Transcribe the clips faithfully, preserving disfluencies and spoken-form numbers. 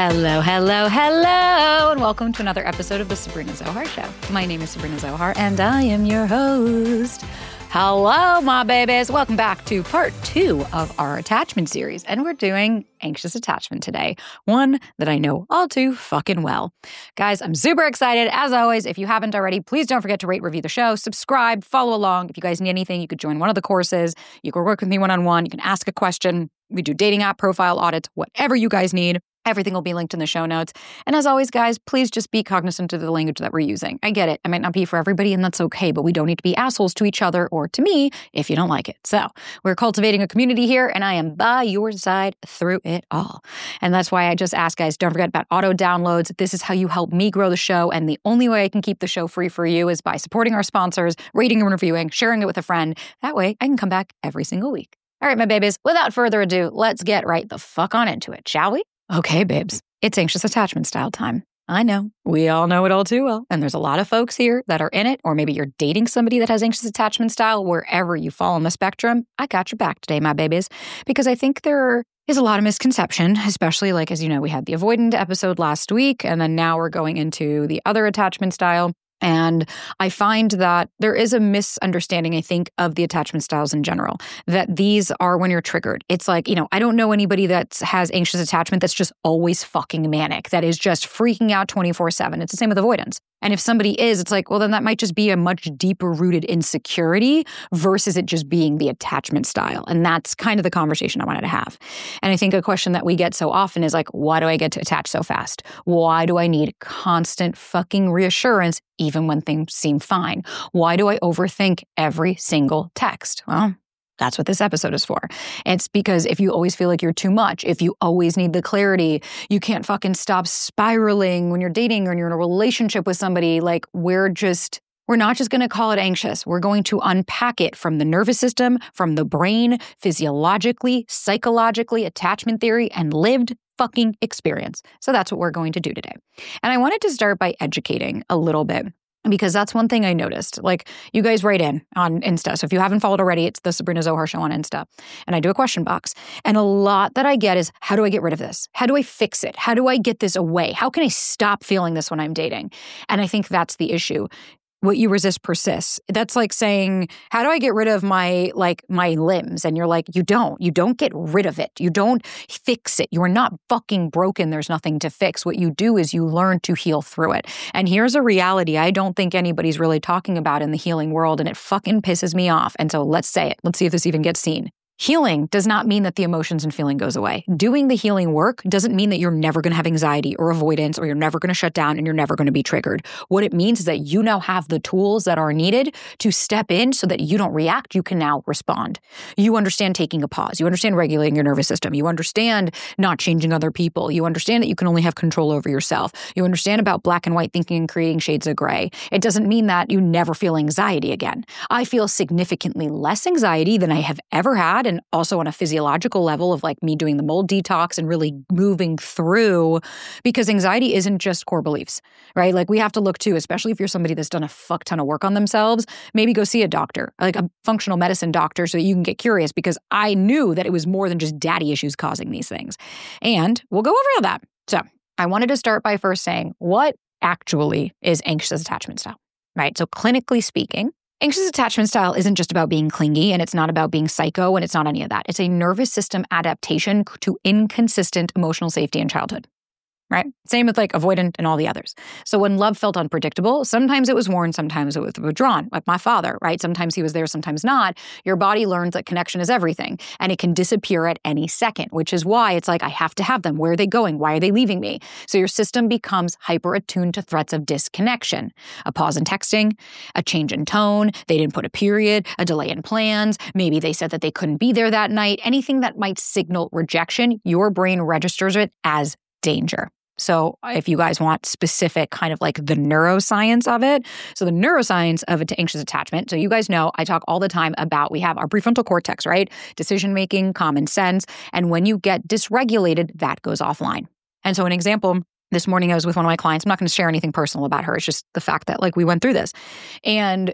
Hello, hello, hello, and welcome to another episode of the Sabrina Zohar Show. My name is Sabrina Zohar, and I am your host. Hello, my babies. Welcome back to part two of our attachment series, and we're doing anxious attachment today, one that I know all too fucking well. Guys, I'm super excited. As always, if you haven't already, please don't forget to rate, review the show, subscribe, follow along. If you guys need anything, you could join one of the courses. You can work with me one-on-one. You can ask a question. We do dating app profile audits, whatever you guys need. Everything will be linked in the show notes. And as always, guys, please just be cognizant of the language that we're using. I get it. It might not be for everybody, and that's okay, but we don't need to be assholes to each other or to me if you don't like it. So we're cultivating a community here, and I am by your side through it all. And that's why I just ask, guys, don't forget about auto downloads. This is how you help me grow the show, and the only way I can keep the show free for you is by supporting our sponsors, rating and reviewing, sharing it with a friend. That way, I can come back every single week. All right, my babies, without further ado, let's get right the fuck on into it, shall we? Okay, babes, it's anxious attachment style time. I know, we all know it all too well. And there's a lot of folks here that are in it, or maybe you're dating somebody that has anxious attachment style. Wherever you fall on the spectrum, I got your back today, my babies, because I think there is a lot of misconception, especially like, as you know, we had the avoidant episode last week, and then now we're going into the other attachment style. And I find that there is a misunderstanding, I think, of the attachment styles in general, that these are when you're triggered. It's like, you know, I don't know anybody that has anxious attachment that's just always fucking manic, that is just freaking out twenty-four seven. It's the same with avoidance. And if somebody is, it's like, well, then that might just be a much deeper rooted insecurity versus it just being the attachment style. And that's kind of the conversation I wanted to have. And I think a question that we get so often is like, why do I get to attach so fast? Why do I need constant fucking reassurance even when things seem fine? Why do I overthink every single text? Well, that's what this episode is for. It's because if you always feel like you're too much, if you always need the clarity, you can't fucking stop spiraling when you're dating or you're in a relationship with somebody, like we're just, we're not just going to call it anxious. We're going to unpack it from the nervous system, from the brain, physiologically, psychologically, attachment theory, and lived fucking experience. So that's what we're going to do today. And I wanted to start by educating a little bit, because that's one thing I noticed. Like, you guys write in on Insta. So if you haven't followed already, it's the Sabrina Zohar Show on Insta. And I do a question box. And a lot that I get is, how do I get rid of this? How do I fix it? How do I get this away? How can I stop feeling this when I'm dating? And I think that's the issue. What you resist persists. That's like saying, how do I get rid of my, like, my limbs? And you're like, you don't. You don't get rid of it. You don't fix it. You are not fucking broken. There's nothing to fix. What you do is you learn to heal through it. And here's a reality I don't think anybody's really talking about in the healing world, and it fucking pisses me off. And so let's say it. Let's see if this even gets seen. Healing does not mean that the emotions and feeling goes away. Doing the healing work doesn't mean that you're never going to have anxiety or avoidance, or you're never going to shut down and you're never going to be triggered. What it means is that you now have the tools that are needed to step in so that you don't react. You can now respond. You understand taking a pause. You understand regulating your nervous system. You understand not changing other people. You understand that you can only have control over yourself. You understand about black and white thinking and creating shades of gray. It doesn't mean that you never feel anxiety again. I feel significantly less anxiety than I have ever had. And also on a physiological level of like me doing the mold detox and really moving through, because anxiety isn't just core beliefs, right? Like we have to look too, especially if you're somebody that's done a fuck ton of work on themselves, maybe go see a doctor, like a functional medicine doctor, so that you can get curious, because I knew that it was more than just daddy issues causing these things. And we'll go over all that. So I wanted to start by first saying, what actually is anxious attachment style, right? So clinically speaking, anxious attachment style isn't just about being clingy, and it's not about being psycho, and it's not any of that. It's a nervous system adaptation to inconsistent emotional safety in childhood, right? Same with like avoidant and all the others. So when love felt unpredictable, sometimes it was worn, sometimes it was withdrawn, like my father, right? Sometimes he was there, sometimes not. Your body learns that connection is everything, and it can disappear at any second, which is why it's like, I have to have them. Where are they going? Why are they leaving me? So your system becomes hyper attuned to threats of disconnection. A pause in texting, a change in tone, they didn't put a period, a delay in plans, maybe they said that they couldn't be there that night. Anything that might signal rejection, your brain registers it as danger. So if you guys want specific kind of like the neuroscience of it, so the neuroscience of anxious attachment, so you guys know I talk all the time about, we have our prefrontal cortex, right? Decision-making, common sense. And when you get dysregulated, that goes offline. And so an example, this morning I was with one of my clients. I'm not going to share anything personal about her. It's just the fact that like we went through this. And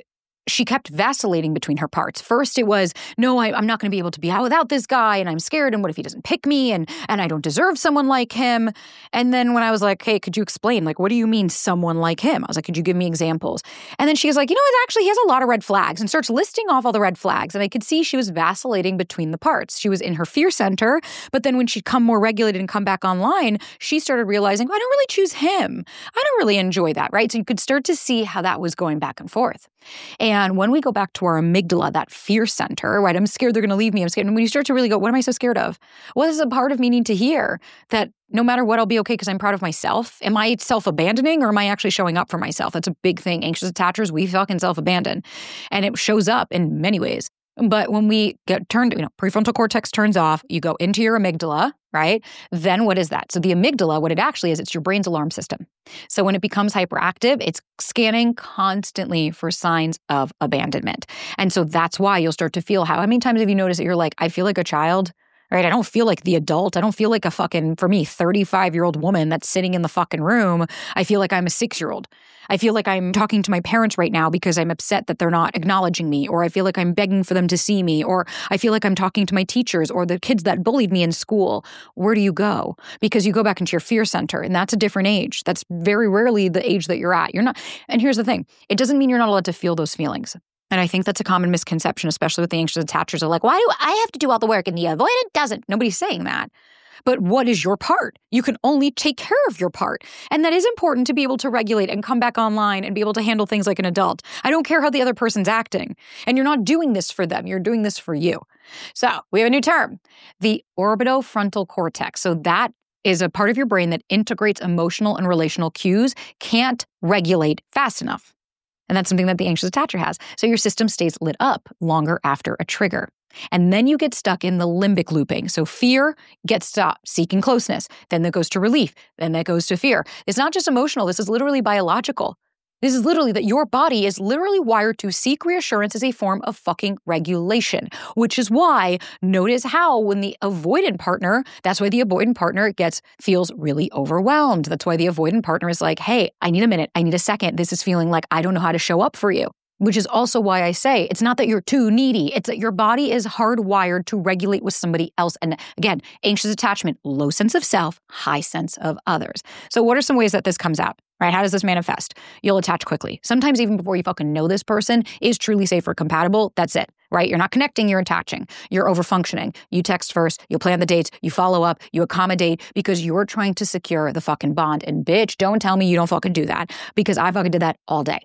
she kept vacillating between her parts. First, it was, no, I, I'm not going to be able to be out without this guy, and I'm scared, and what if he doesn't pick me, and and I don't deserve someone like him. And then when I was like, hey, could you explain? Like, what do you mean someone like him? I was like, could you give me examples? And then she was like, you know, it actually he has a lot of red flags, and starts listing off all the red flags. And I could see she was vacillating between the parts. She was in her fear center, but then when she'd come more regulated and come back online, she started realizing, I don't really choose him. I don't really enjoy that, right? So you could start to see how that was going back and forth. And when we go back to our amygdala, that fear center, right? I'm scared they're going to leave me. I'm scared. And when you start to really go, what am I so scared of? What is a part of me need to hear that no matter what, I'll be okay because I'm proud of myself? Am I self-abandoning or am I actually showing up for myself? That's a big thing. Anxious attachers, we fucking self-abandon. And it shows up in many ways. But when we get turned, you know, prefrontal cortex turns off, you go into your amygdala, right? Then what is that? So the amygdala, what it actually is, it's your brain's alarm system. So when it becomes hyperactive, it's scanning constantly for signs of abandonment. And so that's why you'll start to feel how, how many times have you noticed that you're like, I feel like a child, right? I don't feel like the adult. I don't feel like a fucking, for me, thirty-five-year-old woman that's sitting in the fucking room. I feel like I'm a six-year-old. I feel like I'm talking to my parents right now because I'm upset that they're not acknowledging me, or I feel like I'm begging for them to see me, or I feel like I'm talking to my teachers or the kids that bullied me in school. Where do you go? Because you go back into your fear center, and that's a different age. That's very rarely the age that you're at. You're not, and here's the thing. It doesn't mean you're not allowed to feel those feelings. And I think that's a common misconception, especially with the anxious attachers are like, why do I have to do all the work and the avoidant doesn't? Nobody's saying that. But what is your part? You can only take care of your part. And that is important to be able to regulate and come back online and be able to handle things like an adult. I don't care how the other person's acting. And you're not doing this for them. You're doing this for you. So we have a new term, the orbitofrontal cortex. So that is a part of your brain that integrates emotional and relational cues, can't regulate fast enough. And that's something that the anxious attacher has. So your system stays lit up longer after a trigger. And then you get stuck in the limbic looping. So fear gets stopped, seeking closeness. Then that goes to relief. Then that goes to fear. It's not just emotional. This is literally biological. This is literally that your body is literally wired to seek reassurance as a form of fucking regulation, which is why notice how when the avoidant partner, that's why the avoidant partner gets, feels really overwhelmed. That's why the avoidant partner is like, hey, I need a minute. I need a second. This is feeling like I don't know how to show up for you. Which is also why I say it's not that you're too needy. It's that your body is hardwired to regulate with somebody else. And again, anxious attachment, low sense of self, high sense of others. So what are some ways that this comes out, right? How does this manifest? You'll attach quickly. Sometimes even before you fucking know this person is truly safe or compatible, that's it, right? You're not connecting, you're attaching. You're over-functioning. You text first, you plan the dates, you follow up, you accommodate because you're trying to secure the fucking bond. And bitch, don't tell me you don't fucking do that because I fucking did that all day.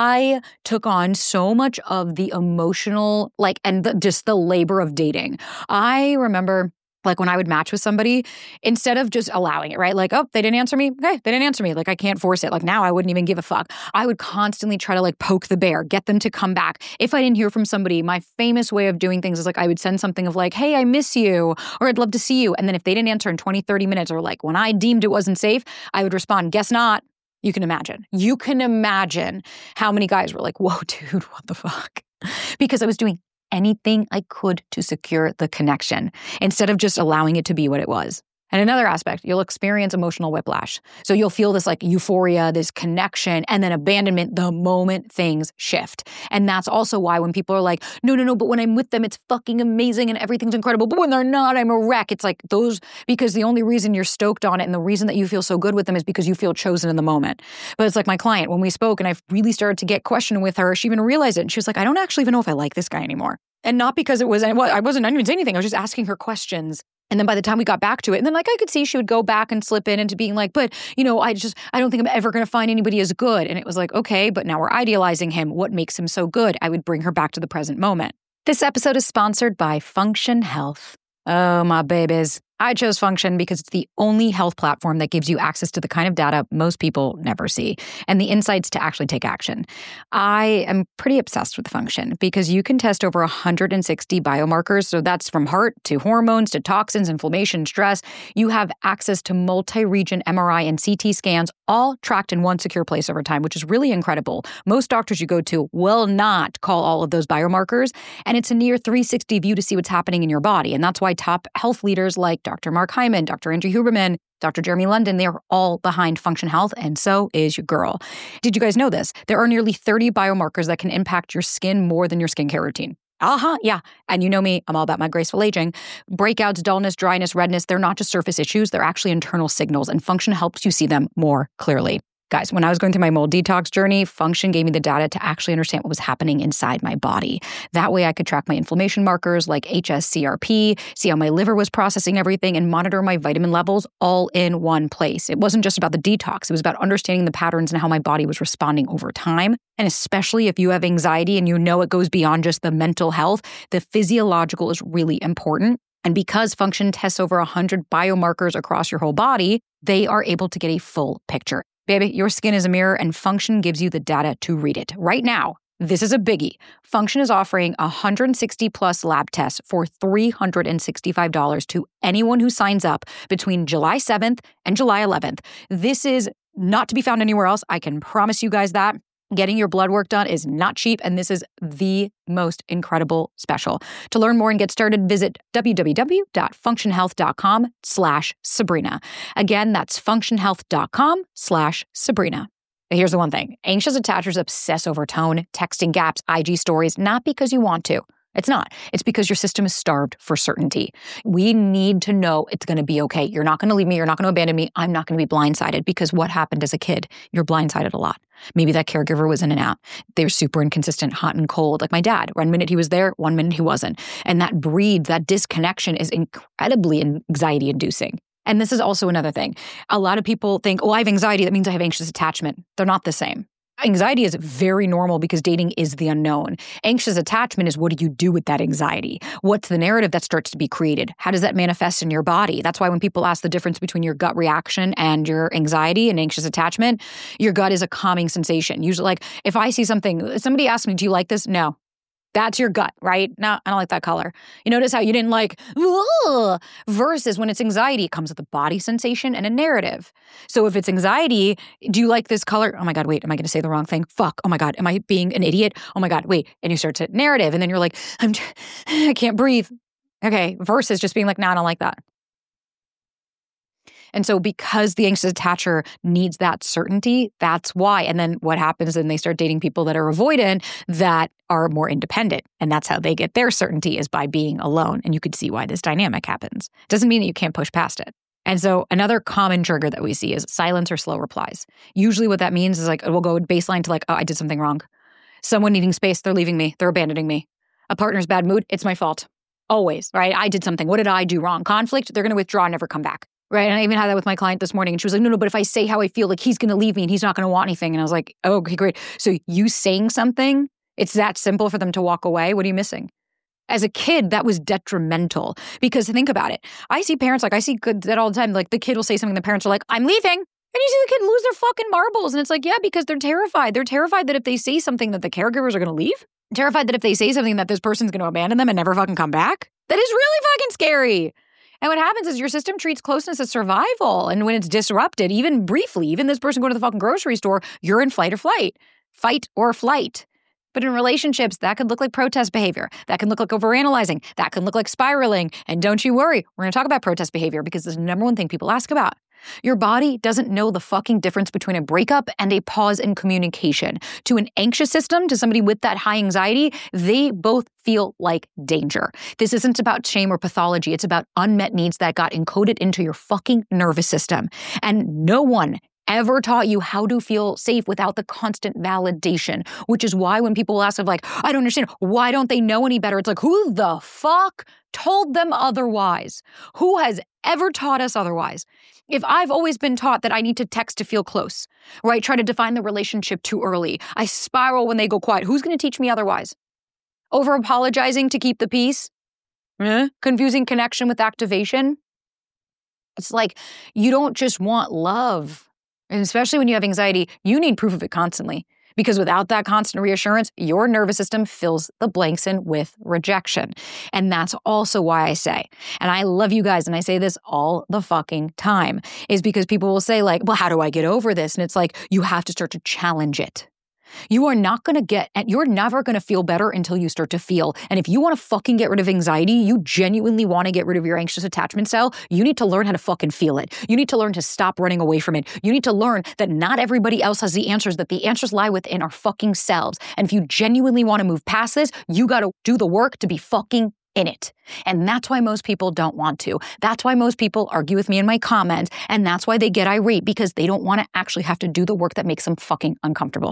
I took on so much of the emotional, like, and the, just the labor of dating. I remember like when I would match with somebody, instead of just allowing it, right? Like, oh, they didn't answer me. Okay, they didn't answer me. Like, I can't force it. Like now I wouldn't even give a fuck. I would constantly try to like poke the bear, get them to come back. If I didn't hear from somebody, my famous way of doing things is like I would send something of like, hey, I miss you, or I'd love to see you. And then if they didn't answer in twenty, thirty minutes, or like when I deemed it wasn't safe, I would respond, guess not. You can imagine. You can imagine how many guys were like, whoa, dude, what the fuck? Because I was doing anything I could to secure the connection instead of just allowing it to be what it was. And another aspect, you'll experience emotional whiplash. So you'll feel this like euphoria, this connection, and then abandonment the moment things shift. And that's also why when people are like, no, no, no, but when I'm with them, it's fucking amazing and everything's incredible. But when they're not, I'm a wreck. It's like those, because the only reason you're stoked on it and the reason that you feel so good with them is because you feel chosen in the moment. But it's like my client, when we spoke and I really started to get questioned with her, she even realized it. And she was like, I don't actually even know if I like this guy anymore. And not because it was, I wasn't, I didn't even say anything. I was just asking her questions. And then by the time we got back to it, and then like I could see she would go back and slip in into being like, but, you know, I just, I don't think I'm ever going to find anybody as good. And it was like, okay, but now we're idealizing him. What makes him so good? I would bring her back to the present moment. This episode is sponsored by Function Health. Oh, my babies. I chose Function because it's the only health platform that gives you access to the kind of data most people never see and the insights to actually take action. I am pretty obsessed with Function because you can test over one hundred sixty biomarkers. So that's from heart to hormones to toxins, inflammation, stress. You have access to multi-region M R I and C T scans, all tracked in one secure place over time, which is really incredible. Most doctors you go to will not call all of those biomarkers, and it's a near three sixty view to see what's happening in your body. And that's why top health leaders like Doctor Mark Hyman, Doctor Andrew Huberman, Doctor Jeremy London, they are all behind Function Health, and so is your girl. Did you guys know this? There are nearly thirty biomarkers that can impact your skin more than your skincare routine. Uh-huh, yeah. And you know me, I'm all about my graceful aging. Breakouts, dullness, dryness, redness, they're not just surface issues, they're actually internal signals, and Function helps you see them more clearly. Guys, when I was going through my mold detox journey, Function gave me the data to actually understand what was happening inside my body. That way I could track my inflammation markers like H S C R P, see how my liver was processing everything, and monitor my vitamin levels all in one place. It wasn't just about the detox. It was about understanding the patterns and how my body was responding over time. And especially if you have anxiety and you know it goes beyond just the mental health, the physiological is really important. And because Function tests over one hundred biomarkers across your whole body, they are able to get a full picture. Baby, your skin is a mirror, and Function gives you the data to read it. Right now, this is a biggie. Function is offering one hundred sixty plus lab tests for three hundred sixty-five dollars to anyone who signs up between July seventh and July eleventh. This is not to be found anywhere else. I can promise you guys that. Getting your blood work done is not cheap, and this is the most incredible special. To learn more and get started, visit www.functionhealth.com slash Sabrina. Again, that's functionhealth.com slash Sabrina. Here's the one thing. Anxious attachers obsess over tone, texting gaps, I G stories, not because you want to. It's not. It's because your system is starved for certainty. We need to know it's going to be okay. You're not going to leave me. You're not going to abandon me. I'm not going to be blindsided, because what happened as a kid? You're blindsided a lot. Maybe that caregiver was in and out. They're super inconsistent, hot and cold, like my dad. One minute he was there, one minute he wasn't. And that breeds, that disconnection is incredibly anxiety inducing. And this is also another thing. A lot of people think, oh, I have anxiety. That means I have anxious attachment. They're not the same. Anxiety is very normal because dating is the unknown. Anxious attachment is, what do you do with that anxiety? What's the narrative that starts to be created? How does that manifest in your body? That's why when people ask the difference between your gut reaction and your anxiety and anxious attachment, your gut is a calming sensation. Usually, like if I see something, somebody asks me, do you like this? No. That's your gut, right? No, I don't like that color. You notice how you didn't like, ugh, versus when it's anxiety, it comes with a body sensation and a narrative. So if it's anxiety, do you like this color? Oh my God, wait, am I going to say the wrong thing? Fuck, oh my God, am I being an idiot? Oh my God, wait. And you start to narrative, and then you're like, I'm, I can't breathe. Okay, versus just being like, no, nah, I don't like that. And so because the anxious attacher needs that certainty, that's why. And then what happens then they start dating people that are avoidant that are more independent. And that's how they get their certainty, is by being alone. And you could see why this dynamic happens. Doesn't mean that you can't push past it. And so another common trigger that we see is silence or slow replies. Usually what that means is like, we'll go baseline to like, oh, I did something wrong. Someone needing space, they're leaving me, they're abandoning me. A partner's bad mood, it's my fault. Always, right? I did something. What did I do wrong? Conflict, they're going to withdraw and never come back. Right. And I even had that with my client this morning. And she was like, no, no, but if I say how I feel, like he's going to leave me and he's not going to want anything. And I was like, oh, okay, great. So you saying something, it's that simple for them to walk away. What are you missing? As a kid, that was detrimental, because think about it. I see parents, like I see kids that all the time, like the kid will say something, the parents are like, I'm leaving. And you see the kid lose their fucking marbles. And it's like, yeah, because they're terrified. They're terrified that if they say something that the caregivers are going to leave. Terrified that if they say something that this person's going to abandon them and never fucking come back. That is really fucking scary. And what happens is your system treats closeness as survival. And when it's disrupted, even briefly, even this person going to the fucking grocery store, you're in flight or flight. Fight or flight. But in relationships, that could look like protest behavior. That can look like overanalyzing. That can look like spiraling. And don't you worry, we're going to talk about protest behavior, because it's the number one thing people ask about. Your body doesn't know the fucking difference between a breakup and a pause in communication. To an anxious system, to somebody with that high anxiety, they both feel like danger. This isn't about shame or pathology. It's about unmet needs that got encoded into your fucking nervous system. And no one ever taught you how to feel safe without the constant validation, which is why when people ask of like, I don't understand, why don't they know any better? It's like, who the fuck told them otherwise? Who has ever taught us otherwise? If I've always been taught that I need to text to feel close, right? Try to define the relationship too early. I spiral when they go quiet. Who's going to teach me otherwise? Over apologizing to keep the peace? Eh? Confusing connection with activation? It's like, you don't just want love. And especially when you have anxiety, you need proof of it constantly. Because without that constant reassurance, your nervous system fills the blanks in with rejection. And that's also why I say, and I love you guys, and I say this all the fucking time, is because people will say like, well, how do I get over this? And it's like, you have to start to challenge it. You are not going to get, and you're never going to feel better until you start to feel. And if you want to fucking get rid of anxiety, you genuinely want to get rid of your anxious attachment style, you need to learn how to fucking feel it. You need to learn to stop running away from it. You need to learn that not everybody else has the answers, that the answers lie within our fucking selves. And if you genuinely want to move past this, you got to do the work to be fucking in it. And that's why most people don't want to. That's why most people argue with me in my comments. And that's why they get irate, because they don't want to actually have to do the work that makes them fucking uncomfortable.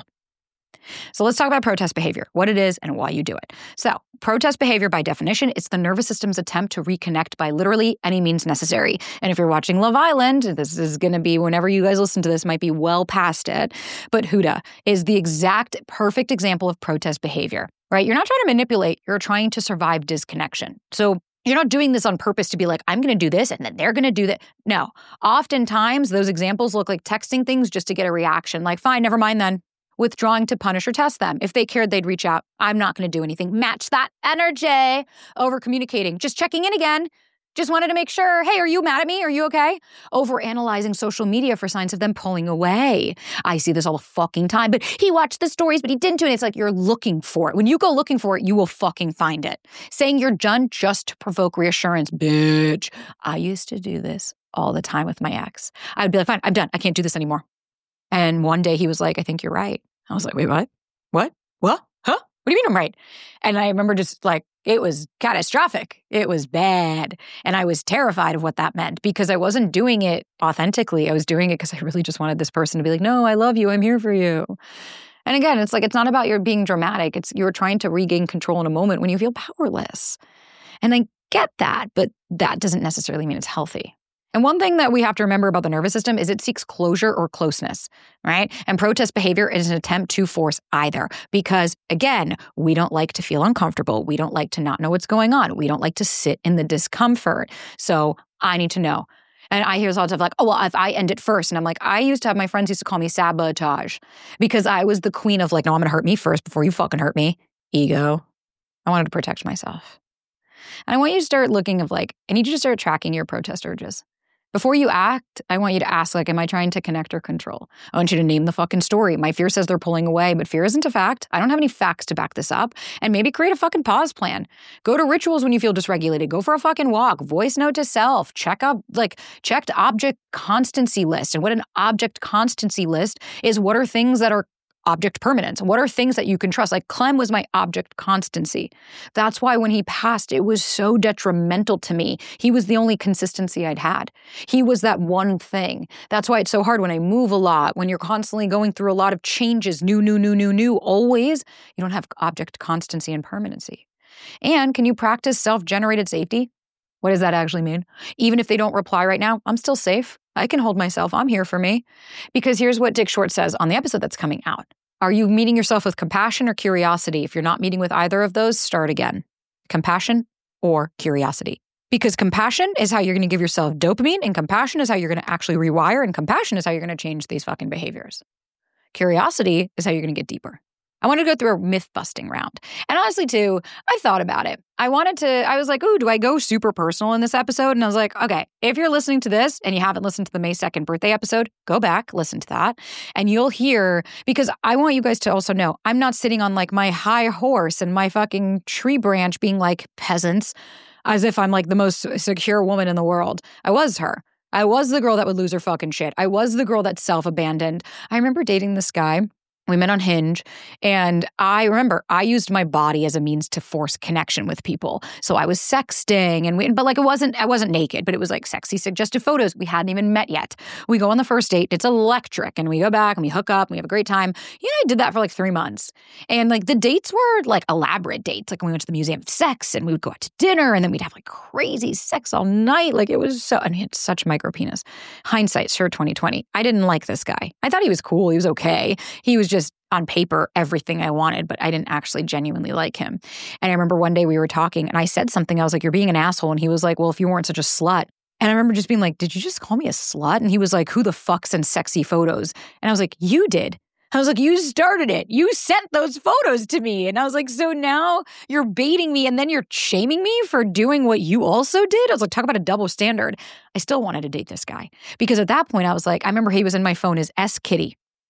So let's talk about protest behavior, what it is and why you do it. So protest behavior, by definition, it's the nervous system's attempt to reconnect by literally any means necessary. And if you're watching Love Island, this is going to be, whenever you guys listen to this, might be well past it. But Huda is the exact perfect example of protest behavior, right? You're not trying to manipulate, you're trying to survive disconnection. So you're not doing this on purpose to be like, I'm going to do this and then they're going to do that. No, oftentimes those examples look like texting things just to get a reaction. Like, fine, never mind then. Withdrawing to punish or test them. If they cared, they'd reach out. I'm not going to do anything. Match that energy. Over communicating. Just checking in again. Just wanted to make sure, hey, are you mad at me? Are you okay? Over analyzing social media for signs of them pulling away. I see this all the fucking time, but he watched the stories, but he didn't do it. It's like you're looking for it. When you go looking for it, you will fucking find it. Saying you're done just to provoke reassurance. Bitch. I used to do this all the time with my ex. I would be like, fine, I'm done. I can't do this anymore. And one day he was like, I think you're right. I was like, wait, what? What? What? Huh? What do you mean I'm right? And I remember just like, it was catastrophic. It was bad. And I was terrified of what that meant because I wasn't doing it authentically. I was doing it because I really just wanted this person to be like, no, I love you. I'm here for you. And again, it's like, it's not about your being dramatic. It's you're trying to regain control in a moment when you feel powerless. And I get that, but that doesn't necessarily mean it's healthy. And one thing that we have to remember about the nervous system is it seeks closure or closeness, right? And protest behavior is an attempt to force either. Because again, we don't like to feel uncomfortable. We don't like to not know what's going on. We don't like to sit in the discomfort. So I need to know. And I hear lots of like, oh, well, if I end it first. And I'm like, I used to have, my friends used to call me sabotage because I was the queen of like, no, I'm going to hurt me first before you fucking hurt me. Ego. I wanted to protect myself. And I want you to start looking of like, I need you to start tracking your protest urges. Before you act, I want you to ask, like, am I trying to connect or control? I want you to name the fucking story. My fear says they're pulling away, but fear isn't a fact. I don't have any facts to back this up. And maybe create a fucking pause plan. Go to rituals when you feel dysregulated. Go for a fucking walk. Voice note to self. Check up, like, check the object constancy list. And what an object constancy list is, what are things that are object permanence? What are things that you can trust? Like Clem was my object constancy. That's why when he passed, it was so detrimental to me. He was the only consistency I'd had. He was that one thing. That's why it's so hard when I move a lot, when you're constantly going through a lot of changes, new, new, new, new, new, always, you don't have object constancy and permanency. And can you practice self-generated safety? What does that actually mean? Even if they don't reply right now, I'm still safe. I can hold myself. I'm here for me. Because here's what Dick Short says on the episode that's coming out. Are you meeting yourself with compassion or curiosity? If you're not meeting with either of those, start again. Compassion or curiosity. Because compassion is how you're going to give yourself dopamine, and compassion is how you're going to actually rewire, and compassion is how you're going to change these fucking behaviors. Curiosity is how you're going to get deeper. I wanted to go through a myth-busting round. And honestly, too, I thought about it. I wanted to, I was like, ooh, do I go super personal in this episode? And I was like, okay, if you're listening to this and you haven't listened to the May second birthday episode, go back, listen to that. And you'll hear, because I want you guys to also know, I'm not sitting on like my high horse and my fucking tree branch being like peasants, as if I'm like the most secure woman in the world. I was her. I was the girl that would lose her fucking shit. I was the girl that self-abandoned. I remember dating this guy. We met on Hinge, and I remember I used my body as a means to force connection with people. So I was sexting, and we, but like it wasn't, I wasn't naked, but it was like sexy suggestive photos. We hadn't even met yet. We go on the first date. It's electric, and we go back and we hook up and we have a great time. You know, I did that for like three months, and like the dates were like elaborate dates. Like we went to the Museum of Sex, and we would go out to dinner, and then we'd have like crazy sex all night. Like it was so, and he had such micro penis. Hindsight, sure, twenty twenty. I didn't like this guy. I thought he was cool. He was okay. He was just just on paper, everything I wanted, but I didn't actually genuinely like him. And I remember one day we were talking and I said something. I was like, you're being an asshole. And he was like, well, if you weren't such a slut. And I remember just being like, did you just call me a slut? And he was like, who the fuck sends sexy photos? And I was like, you did. I was like, you started it. You sent those photos to me. And I was like, so now you're baiting me and then you're shaming me for doing what you also did? I was like, talk about a double standard. I still wanted to date this guy because at that point I was like, I remember he was in my phone as S Kitty.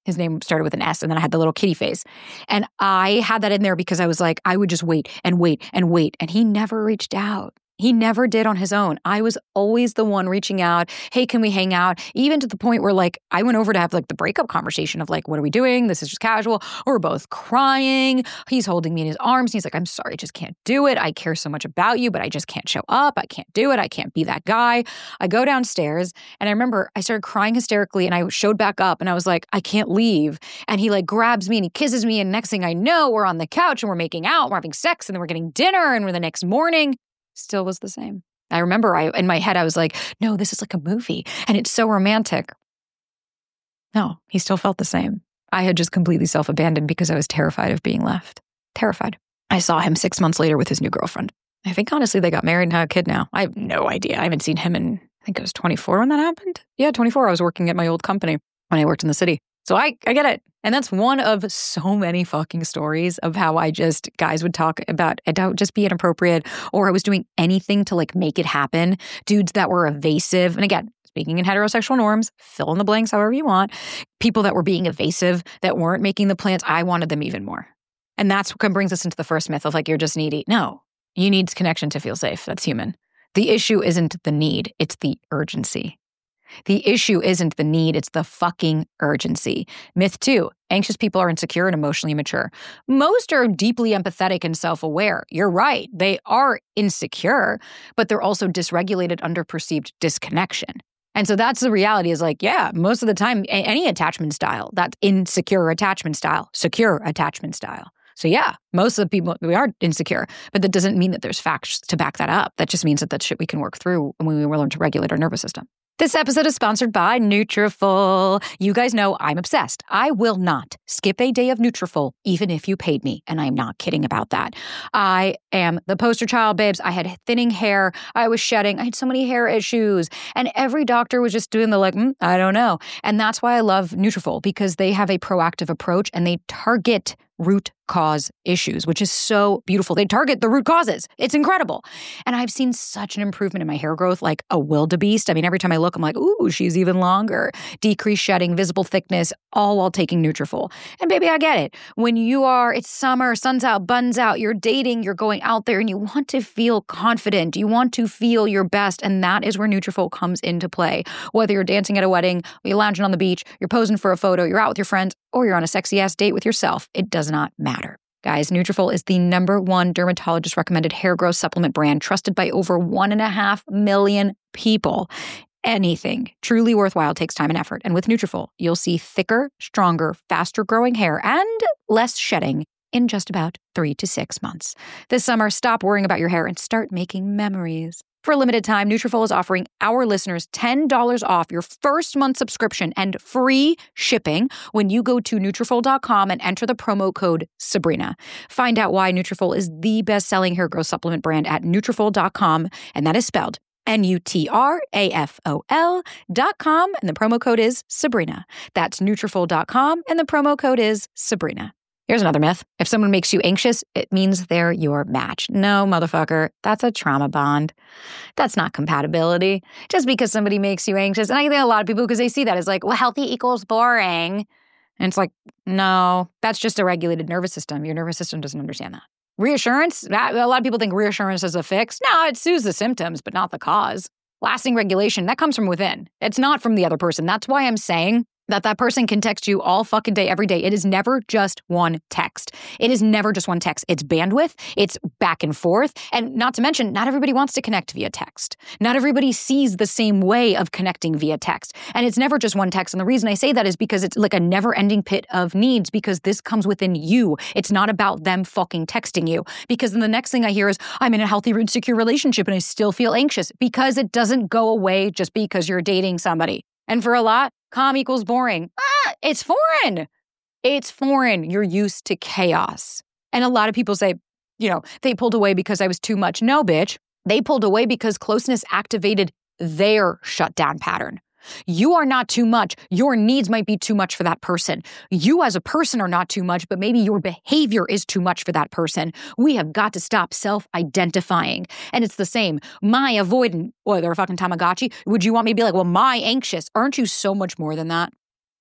His name started with an S, and then I had the little kitty face. And I had that in there because I was like, I would just wait and wait and wait. And he never reached out. He never did on his own. I was always the one reaching out. Hey, can we hang out? Even to the point where like I went over to have like the breakup conversation of like, what are we doing? This is just casual. We're both crying. He's holding me in his arms. He's like, I'm sorry, I just can't do it. I care so much about you, but I just can't show up. I can't do it. I can't be that guy. I go downstairs and I remember I started crying hysterically and I showed back up and I was like, I can't leave. And he like grabs me and he kisses me. And next thing I know, we're on the couch and we're making out, we're having sex, and then we're getting dinner, and we're the next morning. Still was the same. I remember I in my head, I was like, no, this is like a movie and it's so romantic. No, he still felt the same. I had just completely self-abandoned because I was terrified of being left. Terrified. I saw him six months later with his new girlfriend. I think honestly they got married and had a kid now. I have no idea. I haven't seen him in, I think I was twenty-four when that happened. Yeah, twenty-four. I was working at my old company when I worked in the city. So I, I get it. And that's one of so many fucking stories of how I just, guys would talk about, I don't just be inappropriate, or I was doing anything to like make it happen. Dudes that were evasive. And again, speaking in heterosexual norms, fill in the blanks however you want. People that were being evasive, that weren't making the plans, I wanted them even more. And that's what brings us into the first myth of like, you're just needy. No, you need connection to feel safe. That's human. The issue isn't the need, it's the urgency. The issue isn't the need, it's the fucking urgency. Myth two, anxious people are insecure and emotionally immature. Most are deeply empathetic and self-aware. You're right, they are insecure, but they're also dysregulated under perceived disconnection. And so that's the reality is like, yeah, most of the time, any attachment style, that's insecure attachment style, secure attachment style. So yeah, most of the people, we are insecure, but that doesn't mean that there's facts to back that up. That just means that that's shit we can work through when we learn to regulate our nervous system. This episode is sponsored by Nutrafol. You guys know I'm obsessed. I will not skip a day of Nutrafol, even if you paid me, and I'm not kidding about that. I am the poster child, babes. I had thinning hair. I was shedding. I had so many hair issues, and every doctor was just doing the like, mm, I don't know. And that's why I love Nutrafol, because they have a proactive approach and they target root cause issues, which is so beautiful. They target the root causes. It's incredible. And I've seen such an improvement in my hair growth, like a wildebeest. I mean, every time I look, I'm like, ooh, she's even longer. Decreased shedding, visible thickness, all while taking Nutrafol. And baby, I get it. When you are, it's summer, sun's out, buns out, you're dating, you're going out there and you want to feel confident. You want to feel your best. And that is where Nutrafol comes into play. Whether you're dancing at a wedding, you're lounging on the beach, you're posing for a photo, you're out with your friends, or you're on a sexy ass date with yourself, it does not matter. Guys, Nutrafol is the number one dermatologist-recommended hair growth supplement brand trusted by over one and a half million people. Anything truly worthwhile takes time and effort. And with Nutrafol, you'll see thicker, stronger, faster-growing hair and less shedding in just about three to six months. This summer, stop worrying about your hair and start making memories. For a limited time, Nutrafol is offering our listeners ten dollars off your first month subscription and free shipping when you go to Nutrafol dot com and enter the promo code Sabrina. Find out why Nutrafol is the best-selling hair growth supplement brand at Nutrafol dot com, and that is spelled N U T R A F O L dot com, and the promo code is Sabrina. That's Nutrafol dot com, and the promo code is Sabrina. Here's another myth. If someone makes you anxious, it means they're your match. No, motherfucker. That's a trauma bond. That's not compatibility. Just because somebody makes you anxious. And I think a lot of people, because they see that as like, well, healthy equals boring. And it's like, no, that's just a regulated nervous system. Your nervous system doesn't understand that. Reassurance, that, a lot of people think reassurance is a fix. No, it soothes the symptoms, but not the cause. Lasting regulation, that comes from within. It's not from the other person. That's why I'm saying that that person can text you all fucking day, every day. It is never just one text. It is never just one text. It's bandwidth. It's back and forth. And not to mention, not everybody wants to connect via text. Not everybody sees the same way of connecting via text. And it's never just one text. And the reason I say that is because it's like a never-ending pit of needs, because this comes within you. It's not about them fucking texting you. Because then the next thing I hear is, I'm in a healthy, secure relationship and I still feel anxious, because it doesn't go away just because you're dating somebody. And for a lot, calm equals boring. Ah, it's foreign. It's foreign. You're used to chaos. And a lot of people say, you know, they pulled away because I was too much. No, bitch. They pulled away because closeness activated their shutdown pattern. You are not too much. Your needs might be too much for that person. You as a person are not too much, but maybe your behavior is too much for that person. We have got to stop self-identifying. And it's the same. My avoidant, or they're a fucking Tamagotchi. Would you want me to be like, well, my anxious? Aren't you so much more than that?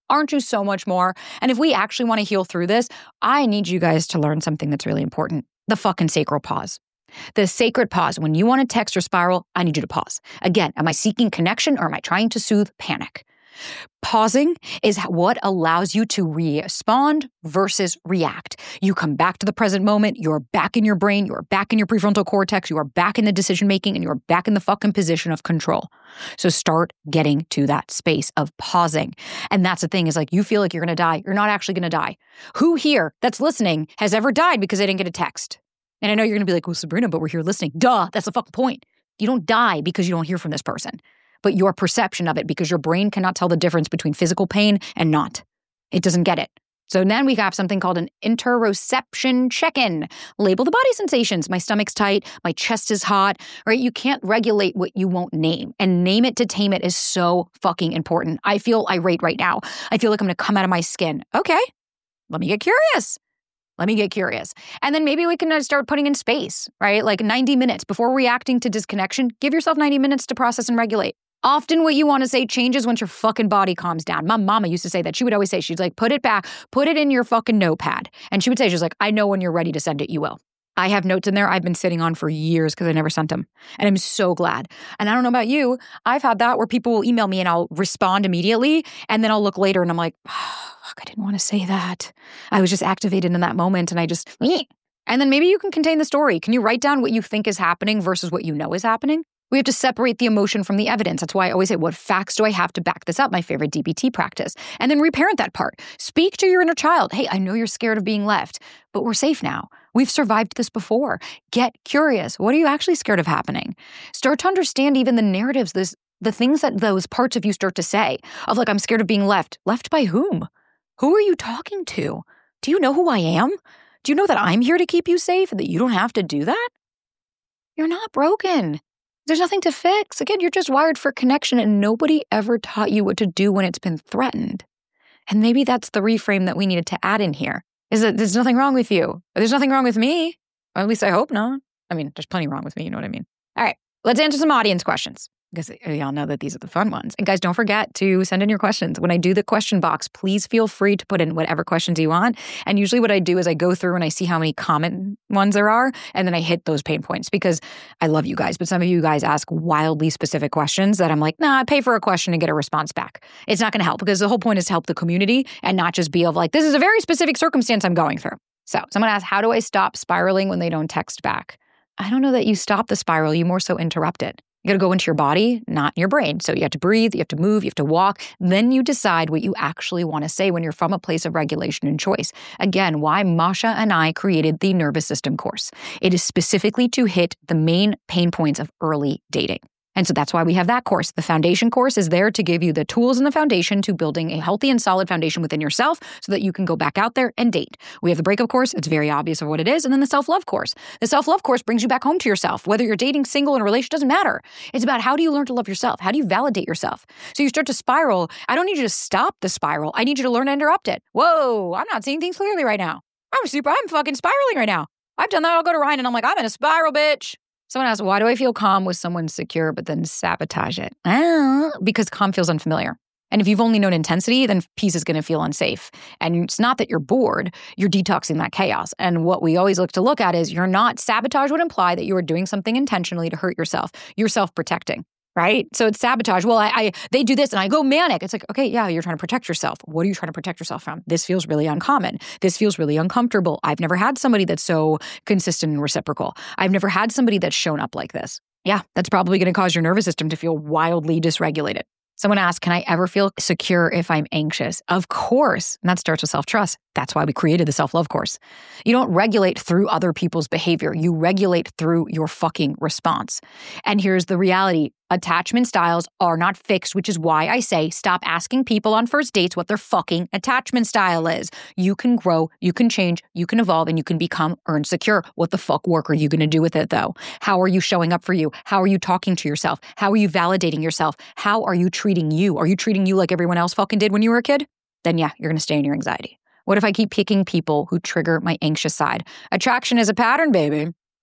Aren't you so much more? And if we actually want to heal through this, I need you guys to learn something that's really important. The fucking sacral pause. The sacred pause. When you want to text or spiral, I need you to pause. Again, am I seeking connection or am I trying to soothe panic? Pausing is what allows you to respond versus react. You come back to the present moment. You're back in your brain. You're back in your prefrontal cortex. You are back in the decision making and you're back in the fucking position of control. So start getting to that space of pausing. And that's the thing is like you feel like you're going to die. You're not actually going to die. Who here that's listening has ever died because they didn't get a text? And I know you're going to be like, well, Sabrina, but we're here listening. Duh, that's the fucking point. You don't die because you don't hear from this person, but your perception of it because your brain cannot tell the difference between physical pain and not. It doesn't get it. So then we have something called an interoception check-in. Label the body sensations. My stomach's tight. My chest is hot, right? You can't regulate what you won't name. And name it to tame it is so fucking important. I feel irate right now. I feel like I'm going to come out of my skin. Okay, let me get curious. Let me get curious. And then maybe we can start putting in space, right? Like ninety minutes before reacting to disconnection, give yourself ninety minutes to process and regulate. Often what you want to say changes once your fucking body calms down. My mama used to say that. She would always say, she's like, put it back, put it in your fucking notepad. And she would say, she's like, I know when you're ready to send it, you will. I have notes in there I've been sitting on for years because I never sent them. And I'm so glad. And I don't know about you, I've had that where people will email me and I'll respond immediately. And then I'll look later and I'm like, oh, fuck, I didn't want to say that. I was just activated in that moment and I just, and then maybe you can contain the story. Can you write down what you think is happening versus what you know is happening? We have to separate the emotion from the evidence. That's why I always say, what facts do I have to back this up? My favorite D B T practice. And then reparent that part. Speak to your inner child. Hey, I know you're scared of being left, but we're safe now. We've survived this before. Get curious. What are you actually scared of happening? Start to understand even the narratives, this, the things that those parts of you start to say of like, I'm scared of being left. Left by whom? Who are you talking to? Do you know who I am? Do you know that I'm here to keep you safe and that you don't have to do that? You're not broken. There's nothing to fix. Again, you're just wired for connection and nobody ever taught you what to do when it's been threatened. And maybe that's the reframe that we needed to add in here, is that there's nothing wrong with you. There's nothing wrong with me. Or at least I hope not. I mean, there's plenty wrong with me. You know what I mean? All right, let's answer some audience questions. Because y'all know that these are the fun ones. And guys, don't forget to send in your questions. When I do the question box, please feel free to put in whatever questions you want. And usually what I do is I go through and I see how many common ones there are, and then I hit those pain points because I love you guys. But some of you guys ask wildly specific questions that I'm like, nah, I pay for a question and get a response back. It's not going to help because the whole point is to help the community and not just be of like, this is a very specific circumstance I'm going through. So someone asked, how do I stop spiraling when they don't text back? I don't know that you stop the spiral. You more so interrupt it. You got to go into your body, not in your brain. So you have to breathe, you have to move, you have to walk. Then you decide what you actually want to say when you're from a place of regulation and choice. Again, why Masha and I created the nervous system course. It is specifically to hit the main pain points of early dating. And so that's why we have that course. The foundation course is there to give you the tools and the foundation to building a healthy and solid foundation within yourself so that you can go back out there and date. We have the breakup course. It's very obvious of what it is. And then the self-love course. The self-love course brings you back home to yourself. Whether you're dating, single, in a relationship, doesn't matter. It's about how do you learn to love yourself? How do you validate yourself? So you start to spiral. I don't need you to stop the spiral. I need you to learn to interrupt it. Whoa, I'm not seeing things clearly right now. I'm super, I'm fucking spiraling right now. I've done that. I'll go to Ryan and I'm like, I'm in a spiral, bitch. Someone asked, why do I feel calm with someone secure, but then sabotage it? Ah, because calm feels unfamiliar. And if you've only known intensity, then peace is going to feel unsafe. And it's not that you're bored, you're detoxing that chaos. And what we always look to look at is you're not, sabotage would imply that you are doing something intentionally to hurt yourself. You're self-protecting, right? So it's sabotage. Well, I, I they do this and I go manic. It's like, okay, yeah, you're trying to protect yourself. What are you trying to protect yourself from? This feels really uncommon. This feels really uncomfortable. I've never had somebody that's so consistent and reciprocal. I've never had somebody that's shown up like this. Yeah, that's probably going to cause your nervous system to feel wildly dysregulated. Someone asked, can I ever feel secure if I'm anxious? Of course. And that starts with self-trust. That's why we created the self-love course. You don't regulate through other people's behavior. You regulate through your fucking response. And here's the reality. Attachment styles are not fixed, which is why I say stop asking people on first dates what their fucking attachment style is. You can grow, you can change, you can evolve, and you can become earn secure. What the fuck work are you going to do with it, though? How are you showing up for you? How are you talking to yourself? How are you validating yourself? How are you treating you? Are you treating you like everyone else fucking did when you were a kid? Then yeah, you're going to stay in your anxiety. What if I keep picking people who trigger my anxious side? Attraction is a pattern, baby.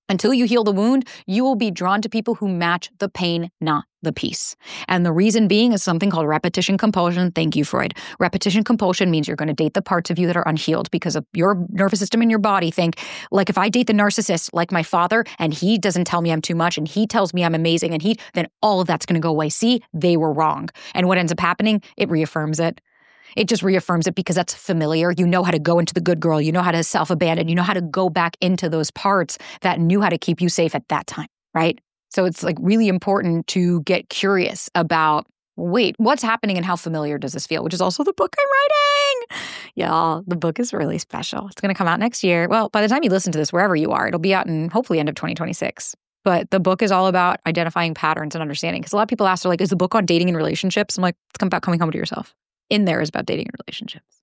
Until you heal the wound, you will be drawn to people who match the pain, not the peace. And the reason being is something called repetition compulsion. Thank you, Freud. Repetition compulsion means you're going to date the parts of you that are unhealed because of your nervous system and your body think, like if I date the narcissist like my father and he doesn't tell me I'm too much and he tells me I'm amazing and he, then all of that's going to go away. See, they were wrong. And what ends up happening, it reaffirms it. It just reaffirms it because that's familiar. You know how to go into the good girl. You know how to self-abandon. You know how to go back into those parts that knew how to keep you safe at that time, right? So it's like really important to get curious about, wait, what's happening and how familiar does this feel? Which is also the book I'm writing. Y'all, the book is really special. It's going to come out next year. Well, by the time you listen to this, wherever you are, it'll be out in hopefully end of twenty twenty-six. But the book is all about identifying patterns and understanding. Because a lot of people ask, they're like, is the book on dating and relationships? I'm like, it's about coming home to yourself. In there is about dating and relationships.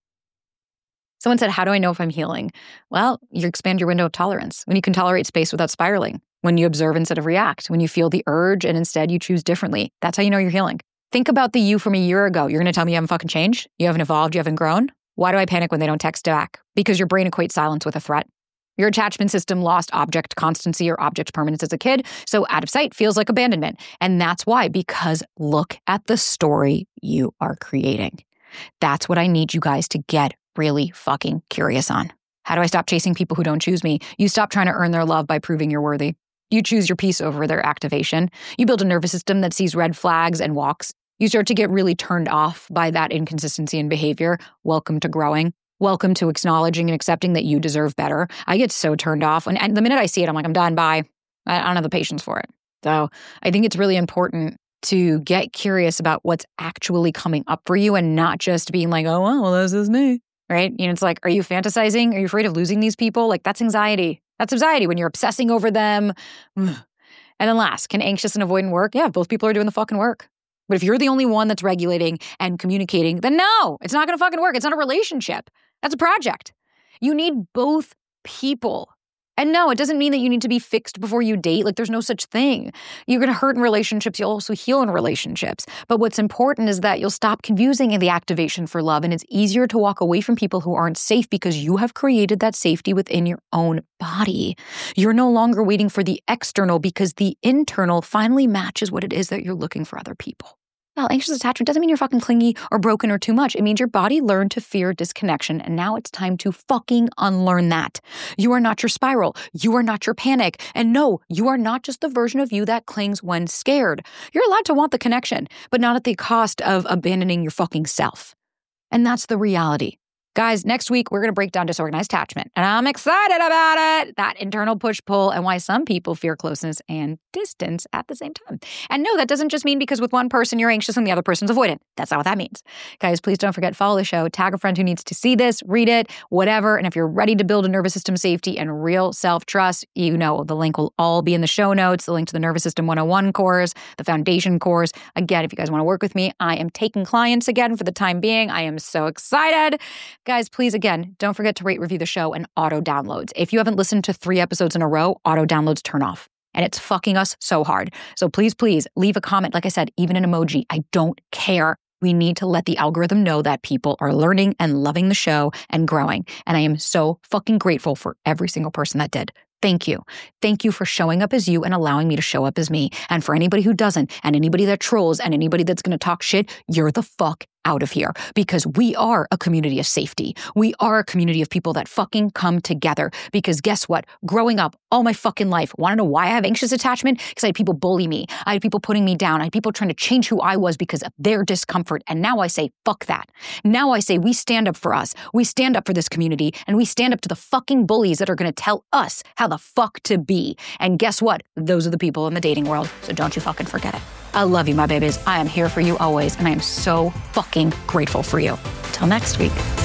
Someone said, how do I know if I'm healing? Well, you expand your window of tolerance. When you can tolerate space without spiraling. When you observe instead of react. When you feel the urge and instead you choose differently. That's how you know you're healing. Think about the you from a year ago. You're going to tell me you haven't fucking changed? You haven't evolved? You haven't grown? Why do I panic when they don't text back? Because your brain equates silence with a threat. Your attachment system lost object constancy or object permanence as a kid, so out of sight feels like abandonment. And that's why, because look at the story you are creating. That's what I need you guys to get really fucking curious on. How do I stop chasing people who don't choose me? You stop trying to earn their love by proving you're worthy. You choose your peace over their activation. You build a nervous system that sees red flags and walks. You start to get really turned off by that inconsistency in behavior. Welcome to growing. Welcome to acknowledging and accepting that you deserve better. I get so turned off. And, and the minute I see it, I'm like, I'm done, bye. I, I don't have the patience for it. So I think it's really important to get curious about what's actually coming up for you and not just being like, oh, well, this is me, right? You know, it's like, are you fantasizing? Are you afraid of losing these people? Like, that's anxiety. That's anxiety when you're obsessing over them. And then last, can anxious and avoidant work? Yeah, both people are doing the fucking work. But if you're the only one that's regulating and communicating, then no, it's not going to fucking work. It's not a relationship. That's a project. You need both people. And no, it doesn't mean that you need to be fixed before you date. Like, there's no such thing. You're going to hurt in relationships. You'll also heal in relationships. But what's important is that you'll stop confusing the activation for love. And it's easier to walk away from people who aren't safe because you have created that safety within your own body. You're no longer waiting for the external because the internal finally matches what it is that you're looking for other people. Well, anxious attachment doesn't mean you're fucking clingy or broken or too much. It means your body learned to fear disconnection, and now it's time to fucking unlearn that. You are not your spiral. You are not your panic. And no, you are not just the version of you that clings when scared. You're allowed to want the connection, but not at the cost of abandoning your fucking self. And that's the reality. Guys, next week, we're going to break down disorganized attachment, and I'm excited about it. That internal push-pull and why some people fear closeness and distance at the same time. And no, that doesn't just mean because with one person you're anxious and the other person's avoidant. That's not what that means. Guys, please don't forget, follow the show, tag a friend who needs to see this, read it, whatever. And if you're ready to build a nervous system safety and real self-trust, you know the link will all be in the show notes, the link to the Nervous System one oh one course, the foundation course. Again, if you guys want to work with me, I am taking clients again for the time being. I am so excited. Guys, please, again, don't forget to rate, review the show, and auto downloads. If you haven't listened to three episodes in a row, auto downloads turn off. And it's fucking us so hard. So please, please leave a comment. Like I said, even an emoji. I don't care. We need to let the algorithm know that people are learning and loving the show and growing. And I am so fucking grateful for every single person that did. Thank you. Thank you for showing up as you and allowing me to show up as me. And for anybody who doesn't, and anybody that trolls, and anybody that's going to talk shit, you're the fuck out of here, because we are a community of safety. We are a community of people that fucking come together, because guess what? Growing up all my fucking life, want to know why I have anxious attachment? Because I had people bully me. I had people putting me down. I had people trying to change who I was because of their discomfort. And now I say, fuck that. Now I say, we stand up for us. We stand up for this community, and we stand up to the fucking bullies that are going to tell us how the fuck to be. And guess what? Those are the people in the dating world. So don't you fucking forget it. I love you, my babies. I am here for you always, and I am so fucking grateful for you. Till next week.